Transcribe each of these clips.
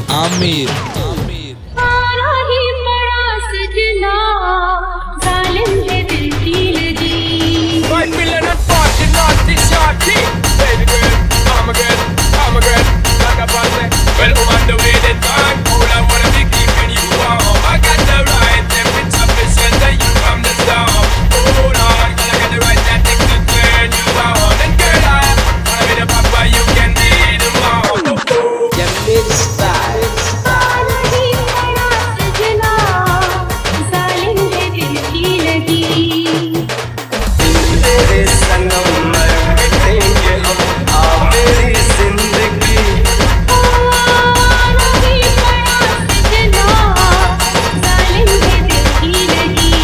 आमिर। आना ही पड़ा सजना, जालिम है दिल की लगी। 5 million and 40 naughty shorty. Baby girl, I'm a girl, I'm a girl. Like a party. Well, I'm on the way they talk. All I wanna be keeping you warm. I got the right temperature to shelter you from the storm. Oh Lord, girl, I got the right tactics to turn you on. And girl, I wanna be the papa, you can be the mom. जमीर style. आना ही पड़ा सजना, जालिम है दिल की लगी। तेरे संगम मर मिटेंगे हम, आ मेरी जिंदगी। आना ही पड़ा सजना, जालिम है दिल की लगी।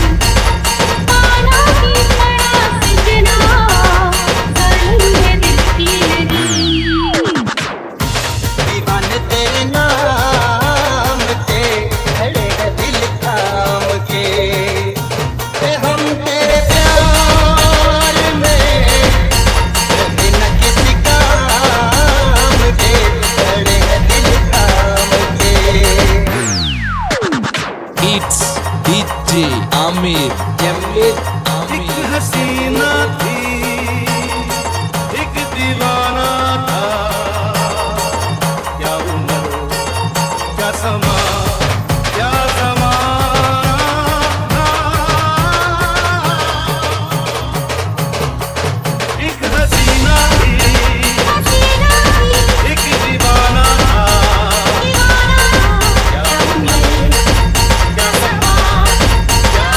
आना ही पड़ा सजना, जालिम है दिल की लगी। दीवाने तेरे नाम के खड़े हैं दिल थाम के। हम तेरे प्यार में रहे न किसी काम के, खड़े हैं दिल थाम के। It's DJ Aamir. जमीर एक हसीना थी, एक दीवाना था। क्या उम्र, क्या समा, क्या ज़माना। एक हसीना थी, एक दीवाना था। क्या उम्र, क्या समा, क्या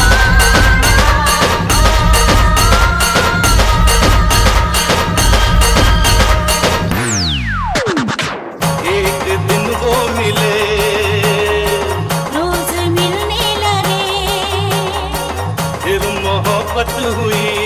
एक दिन वो मिले, रोज मिलने लगे, फिर मोहब्बत हुई।